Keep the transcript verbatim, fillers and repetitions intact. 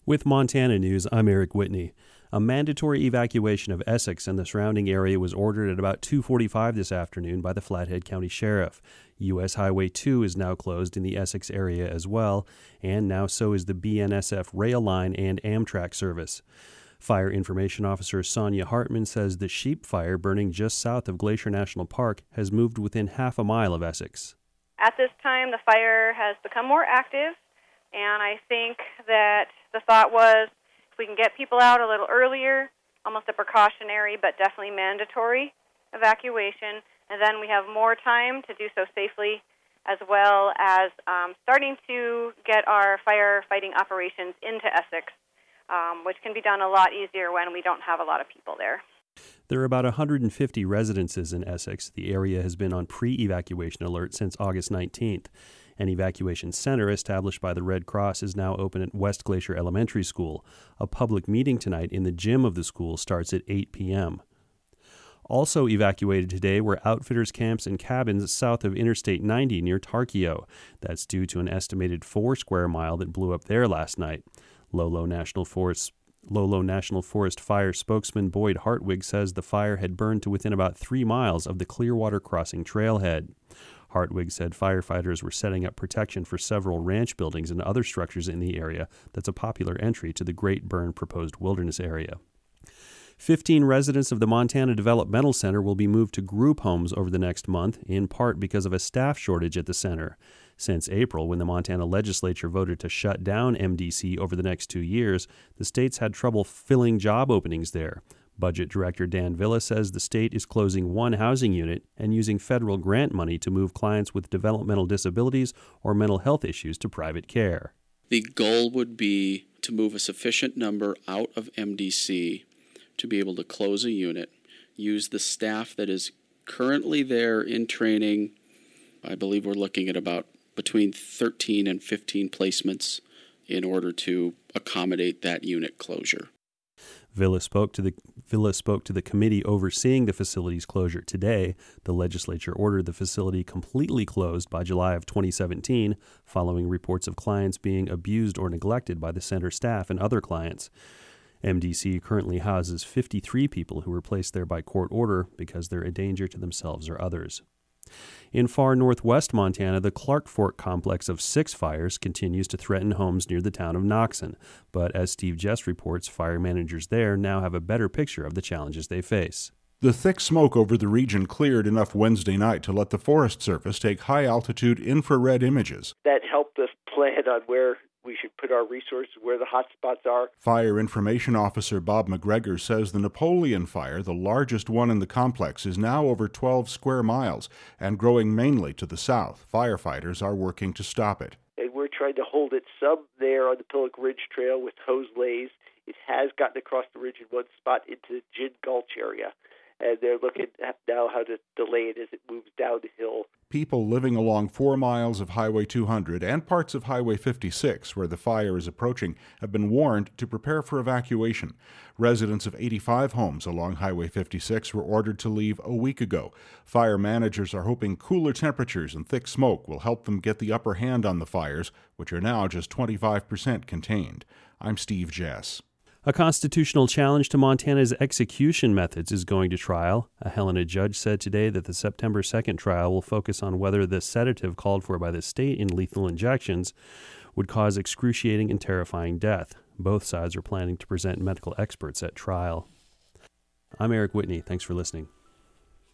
With Montana News, I'm Eric Whitney. A mandatory evacuation of Essex and the surrounding area was ordered at about two forty-five this afternoon by the Flathead County Sheriff. U S Highway two is now closed in the Essex area as well, and now so is the B N S F rail line and Amtrak service. Fire Information Officer Sonia Hartman says the sheep fire burning just south of Glacier National Park has moved within half a mile of Essex. At this time, the fire has become more active, and I think that the thought was if we can get people out a little earlier, almost a precautionary but definitely mandatory evacuation, and then we have more time to do so safely, as well as um, starting to get our firefighting operations into Essex, um, which can be done a lot easier when we don't have a lot of people there. There are about one hundred fifty residences in Essex. The area has been on pre-evacuation alert since August nineteenth. An evacuation center established by the Red Cross is now open at West Glacier Elementary School. A public meeting tonight in the gym of the school starts at eight p.m. Also evacuated today were outfitters' camps and cabins south of Interstate ninety near Tarkio. That's due to an estimated four square mile that blew up there last night. Lolo National Forest Lolo National Forest Fire spokesman Boyd Hartwig says the fire had burned to within about three miles of the Clearwater Crossing trailhead. Hartwig said firefighters were setting up protection for several ranch buildings and other structures in the area that's a popular entry to the Great Burn proposed wilderness area. Fifteen residents of the Montana Developmental Center will be moved to group homes over the next month, in part because of a staff shortage at the center. Since April, when the Montana legislature voted to shut down M D C over the next two years, the state's had trouble filling job openings there. Budget Director Dan Villa says the state is closing one housing unit and using federal grant money to move clients with developmental disabilities or mental health issues to private care. The goal would be to move a sufficient number out of M D C to be able to close a unit, use the staff that is currently there in training. I believe we're looking at about between thirteen and fifteen placements in order to accommodate that unit closure. Villa spoke to the Villa spoke to the committee overseeing the facility's closure today. The legislature ordered the facility completely closed by July of twenty seventeen, following reports of clients being abused or neglected by the center staff and other clients. M D C currently houses fifty-three people who were placed there by court order because they're a danger to themselves or others. In far northwest Montana, the Clark Fork complex of six fires continues to threaten homes near the town of Noxon. But as Steve Jess reports, fire managers there now have a better picture of the challenges they face. The thick smoke over the region cleared enough Wednesday night to let the Forest Service take high-altitude infrared images. That helped us plan on where we should put our resources, where the hot spots are. Fire Information Officer Bob McGregor says the Napoleon Fire, the largest one in the complex, is now over twelve square miles and growing mainly to the south. Firefighters are working to stop it. And we're trying to hold it some there on the Pillock Ridge Trail with hose lays. It has gotten across the ridge in one spot into the Gin Gulch area, and they're looking at now how to delay it as it moves down the hill. People living along four miles of Highway two hundred and parts of Highway fifty-six, where the fire is approaching, have been warned to prepare for evacuation. Residents of eighty-five homes along Highway fifty-six were ordered to leave a week ago. Fire managers are hoping cooler temperatures and thick smoke will help them get the upper hand on the fires, which are now just twenty-five percent contained. I'm Steve Jess. A constitutional challenge to Montana's execution methods is going to trial. A Helena judge said today that the September second trial will focus on whether the sedative called for by the state in lethal injections would cause excruciating and terrifying death. Both sides are planning to present medical experts at trial. I'm Eric Whitney. Thanks for listening.